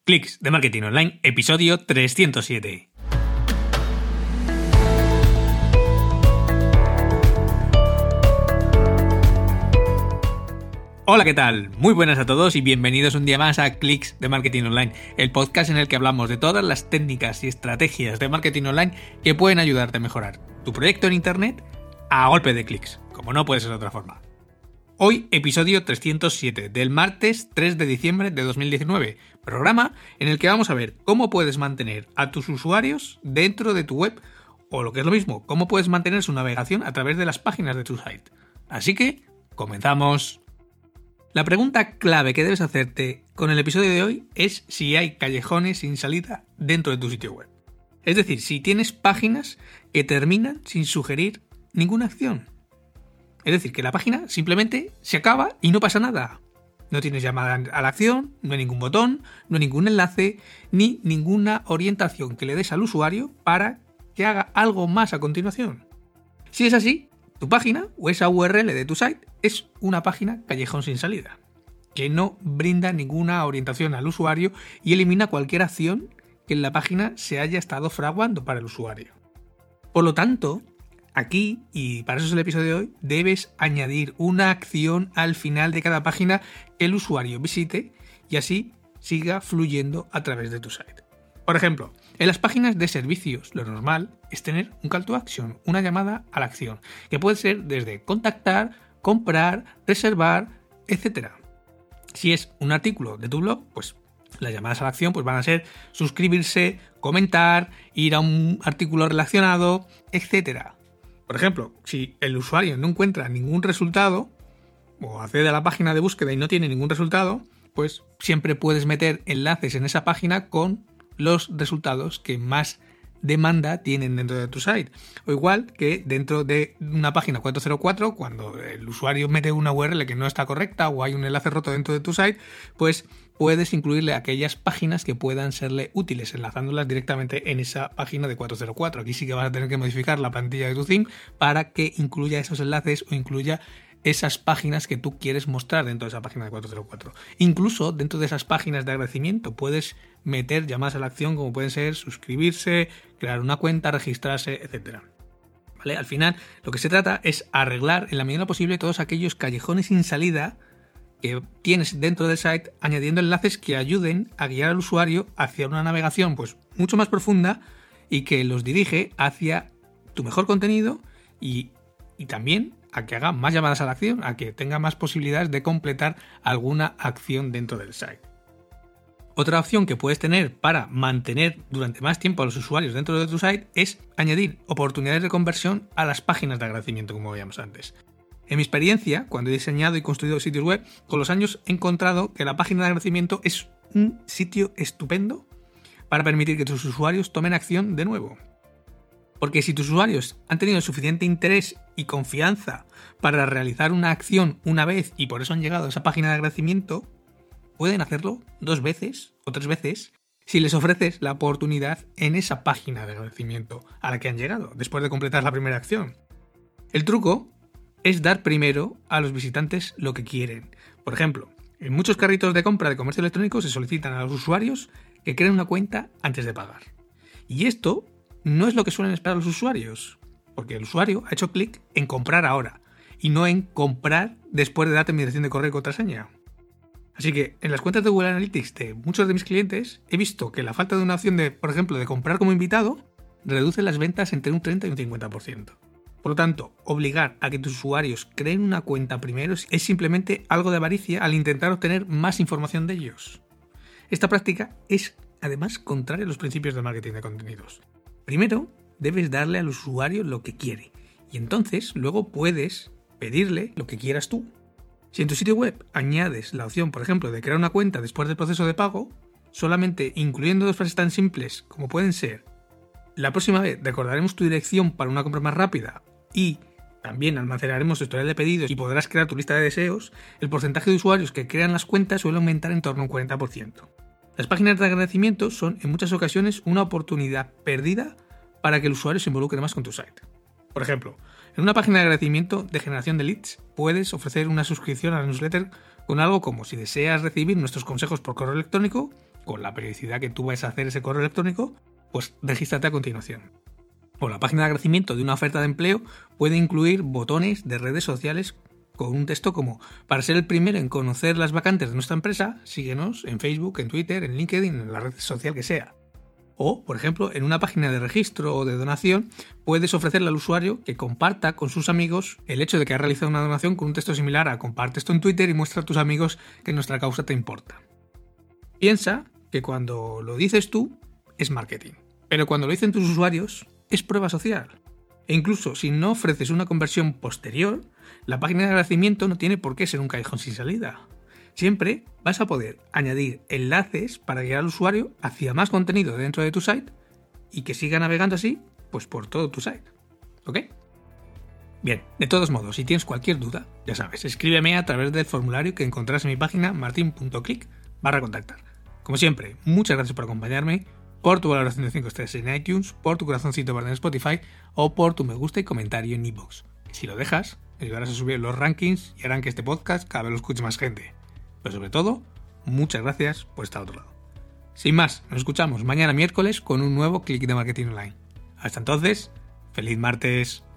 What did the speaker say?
Clics de Marketing Online, episodio 307. Hola, ¿qué tal? Muy buenas a todos y bienvenidos un día más a Clics de Marketing Online, el podcast en el que hablamos de todas las técnicas y estrategias de marketing online que pueden ayudarte a mejorar tu proyecto en Internet a golpe de clics, como no puede ser de otra forma. Hoy, episodio 307, del martes 3 de diciembre de 2019, programa en el que vamos a ver cómo puedes mantener a tus usuarios dentro de tu web, o lo que es lo mismo, cómo puedes mantener su navegación a través de las páginas de tu site. Así que, comenzamos. La pregunta clave que debes hacerte con el episodio de hoy es si hay callejones sin salida dentro de tu sitio web. Es decir, si tienes páginas que terminan sin sugerir ninguna acción. Es decir, que la página simplemente se acaba y no pasa nada. No tienes llamada a la acción, no hay ningún botón, no hay ningún enlace, ni ninguna orientación que le des al usuario para que haga algo más a continuación. Si es así, tu página o esa URL de tu site es una página callejón sin salida, que no brinda ninguna orientación al usuario y elimina cualquier acción que en la página se haya estado fraguando para el usuario. Por lo tanto, aquí, y para eso es el episodio de hoy, debes añadir una acción al final de cada página que el usuario visite y así siga fluyendo a través de tu site. Por ejemplo, en las páginas de servicios, lo normal es tener un call to action, una llamada a la acción, que puede ser desde contactar, comprar, reservar, etc. Si es un artículo de tu blog, pues las llamadas a la acción pues van a ser suscribirse, comentar, ir a un artículo relacionado, etc. Por ejemplo, si el usuario no encuentra ningún resultado o accede a la página de búsqueda y no tiene ningún resultado, pues siempre puedes meter enlaces en esa página con los resultados que más demanda tienen dentro de tu site. O igual que dentro de una página 404, cuando el usuario mete una URL que no está correcta o hay un enlace roto dentro de tu site, pues puedes incluirle aquellas páginas que puedan serle útiles, enlazándolas directamente en esa página de 404. Aquí sí que vas a tener que modificar la plantilla de tu theme para que incluya esos enlaces o incluya esas páginas que tú quieres mostrar dentro de esa página de 404. Incluso dentro de esas páginas de agradecimiento puedes meter llamadas a la acción como pueden ser suscribirse, crear una cuenta, registrarse, etc. ¿Vale? Al final lo que se trata es arreglar en la medida posible todos aquellos callejones sin salida que tienes dentro del site, añadiendo enlaces que ayuden a guiar al usuario hacia una navegación pues mucho más profunda y que los dirige hacia tu mejor contenido y también a que haga más llamadas a la acción, a que tenga más posibilidades de completar alguna acción dentro del site. Otra opción que puedes tener para mantener durante más tiempo a los usuarios dentro de tu site es añadir oportunidades de conversión a las páginas de agradecimiento, como veíamos antes. En mi experiencia, cuando he diseñado y construido sitios web, con los años he encontrado que la página de agradecimiento es un sitio estupendo para permitir que tus usuarios tomen acción de nuevo. Porque si tus usuarios han tenido suficiente interés y confianza para realizar una acción una vez y por eso han llegado a esa página de agradecimiento, pueden hacerlo 2 veces o 3 veces si les ofreces la oportunidad en esa página de agradecimiento a la que han llegado después de completar la primera acción. El truco es dar primero a los visitantes lo que quieren. Por ejemplo, en muchos carritos de compra de comercio electrónico se solicitan a los usuarios que creen una cuenta antes de pagar. Y esto no es lo que suelen esperar los usuarios, porque el usuario ha hecho clic en comprar ahora y no en comprar después de darte mi dirección de correo y contraseña. Así que en las cuentas de Google Analytics de muchos de mis clientes he visto que la falta de una opción de, por ejemplo, de comprar como invitado reduce las ventas entre un 30 y un 50%. Por lo tanto, obligar a que tus usuarios creen una cuenta primero es simplemente algo de avaricia al intentar obtener más información de ellos. Esta práctica es además contraria a los principios del marketing de contenidos. Primero, debes darle al usuario lo que quiere y entonces luego puedes pedirle lo que quieras tú. Si en tu sitio web añades la opción, por ejemplo, de crear una cuenta después del proceso de pago, solamente incluyendo 2 frases tan simples como pueden ser: la próxima vez recordaremos tu dirección para una compra más rápida y también almacenaremos tu historial de pedidos y podrás crear tu lista de deseos, el porcentaje de usuarios que crean las cuentas suele aumentar en torno a un 40%. Las páginas de agradecimiento son en muchas ocasiones una oportunidad perdida para que el usuario se involucre más con tu site. Por ejemplo, en una página de agradecimiento de generación de leads puedes ofrecer una suscripción a la newsletter con algo como: si deseas recibir nuestros consejos por correo electrónico, con la periodicidad que tú vas a hacer ese correo electrónico, pues regístrate a continuación. O la página de agradecimiento de una oferta de empleo puede incluir botones de redes sociales con un texto como: para ser el primero en conocer las vacantes de nuestra empresa, síguenos en Facebook, en Twitter, en LinkedIn, en la red social que sea. O, por ejemplo, en una página de registro o de donación puedes ofrecerle al usuario que comparta con sus amigos el hecho de que ha realizado una donación con un texto similar a: comparte esto en Twitter y muestra a tus amigos que nuestra causa te importa. Piensa que cuando lo dices tú es marketing, pero cuando lo dicen tus usuarios es prueba social. E incluso si no ofreces una conversión posterior, la página de agradecimiento no tiene por qué ser un callejón sin salida. Siempre vas a poder añadir enlaces para guiar al usuario hacia más contenido dentro de tu site y que siga navegando así, pues por todo tu site. ¿Ok? Bien, de todos modos, si tienes cualquier duda, ya sabes, escríbeme a través del formulario que encontrarás en mi página martin.click/contactar. Como siempre, muchas gracias por acompañarme, por tu valoración de 5 estrellas en iTunes, por tu corazoncito verde en Spotify o por tu me gusta y comentario en iVoox. Si lo dejas, me ayudarás a subir los rankings y harán que este podcast cada vez lo escuche más gente. Pero sobre todo, muchas gracias por estar al otro lado. Sin más, nos escuchamos mañana miércoles con un nuevo Click de Marketing Online. Hasta entonces, ¡feliz martes!